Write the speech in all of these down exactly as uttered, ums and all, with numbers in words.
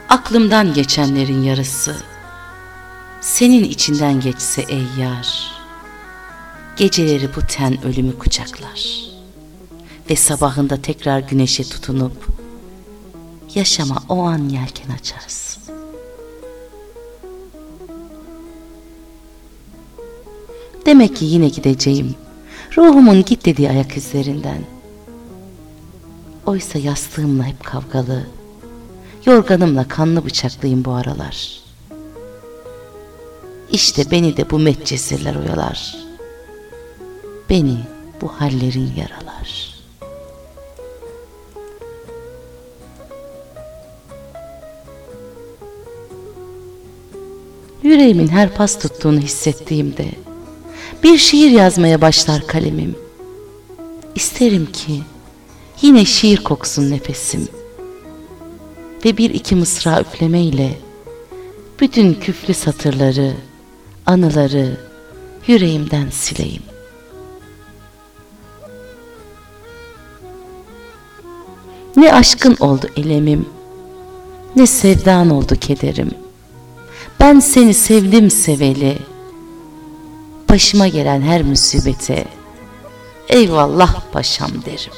Aklımdan geçenlerin yarısı senin içinden geçse ey yar, geceleri bu ten ölümü kucaklar ve sabahında tekrar güneşe tutunup yaşama o an yelken açarsın. Demek ki yine gideceğim, ruhumun git dediği ayak izlerinden. Oysa yastığımla hep kavgalı, yorganımla kanlı bıçaklıyım bu aralar. İşte beni de bu metcesirler oyalar, beni bu hallerin yaralar. Yüreğimin her pas tuttuğunu hissettiğimde bir şiir yazmaya başlar kalemim. İsterim ki yine şiir koksun nefesim ve bir iki mısra üflemeyle bütün küflü satırları, anıları yüreğimden sileyim. Ne aşkın oldu elemim, ne sevdan oldu kederim. Ben seni sevdim seveli, başıma gelen her musibete eyvallah paşam derim.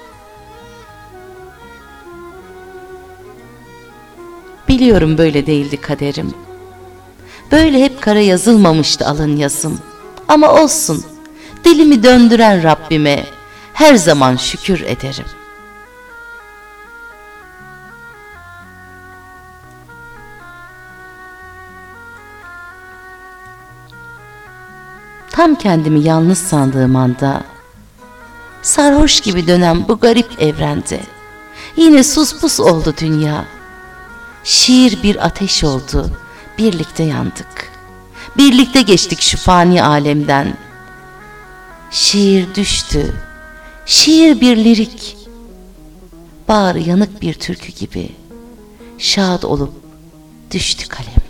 Biliyorum böyle değildi kaderim, böyle hep kara yazılmamıştı alın yazım. Ama olsun, dilimi döndüren Rabbime her zaman şükür ederim. Tam kendimi yalnız sandığım anda, sarhoş gibi dönen bu garip evrende yine sus pus oldu dünya. Şiir bir ateş oldu, birlikte yandık, birlikte geçtik şu fani alemden. Şiir düştü, şiir bir lirik, bağrı yanık bir türkü gibi şad olup düştü kalem.